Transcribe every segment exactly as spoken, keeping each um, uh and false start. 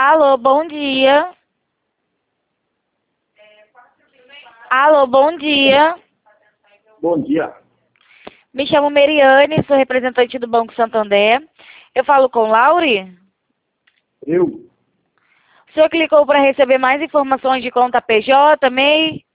Alô, bom dia. Alô, bom dia. Bom dia. Me chamo Meriane, sou representante do Banco Santander. Eu falo com Lauri? Eu? O senhor clicou para receber mais informações de conta P J, M E I?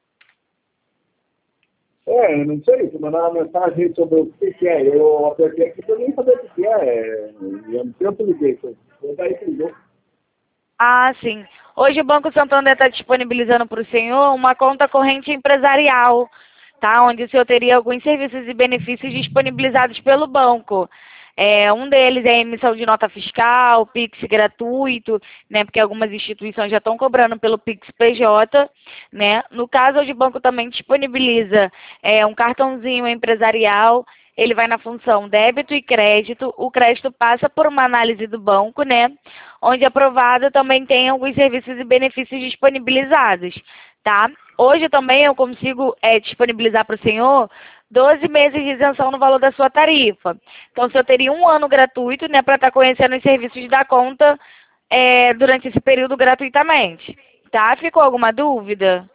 É, eu não sei, se mandar uma mensagem sobre o que, que é. Eu apertei aqui para nem saber o que, que é. Eu não sei o que liguei. Foi daí que ligou. Ah, sim. Hoje o Banco Santander está disponibilizando para o senhor uma conta corrente empresarial, tá? Onde o senhor teria alguns serviços e benefícios disponibilizados pelo banco. É, um deles é a emissão de nota fiscal, Pix gratuito, né? Porque algumas instituições já estão cobrando pelo Pix P J, né? No caso, hoje o banco também disponibiliza é, um cartãozinho empresarial. Ele vai na função débito e crédito. O crédito passa por uma análise do banco, né? Onde aprovado também tem alguns serviços e benefícios disponibilizados, tá? Hoje também eu consigo é, disponibilizar para o senhor doze meses de isenção no valor da sua tarifa. Então, o senhor teria um ano gratuito, né, para estar conhecendo os serviços da conta é, durante esse período gratuitamente, tá? Ficou alguma dúvida?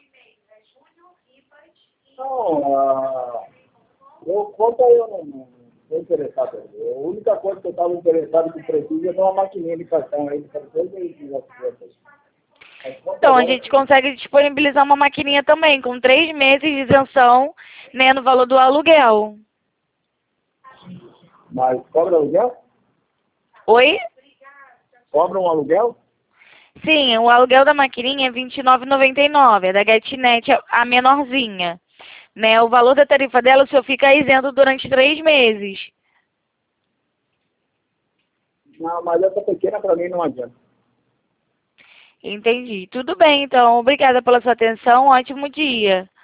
Não, ah, eu, quanto aí eu não não estou interessado. A única coisa que eu estava interessado que precisa é uma maquininha de cartão aí, para todos eles que já fizeram. Então, a gente consegue disponibilizar uma maquininha também, com três meses de isenção, né, no valor do aluguel. Mas cobra aluguel? Oi? Cobra um aluguel? Sim, o aluguel da maquininha é vinte e nove reais e noventa e nove centavos, é da GetNet, a menorzinha. Né? O valor da tarifa dela, o senhor fica isento durante três meses. Não, mas essa pequena para mim não adianta. Entendi. Tudo bem, então. Obrigada pela sua atenção. Ótimo dia.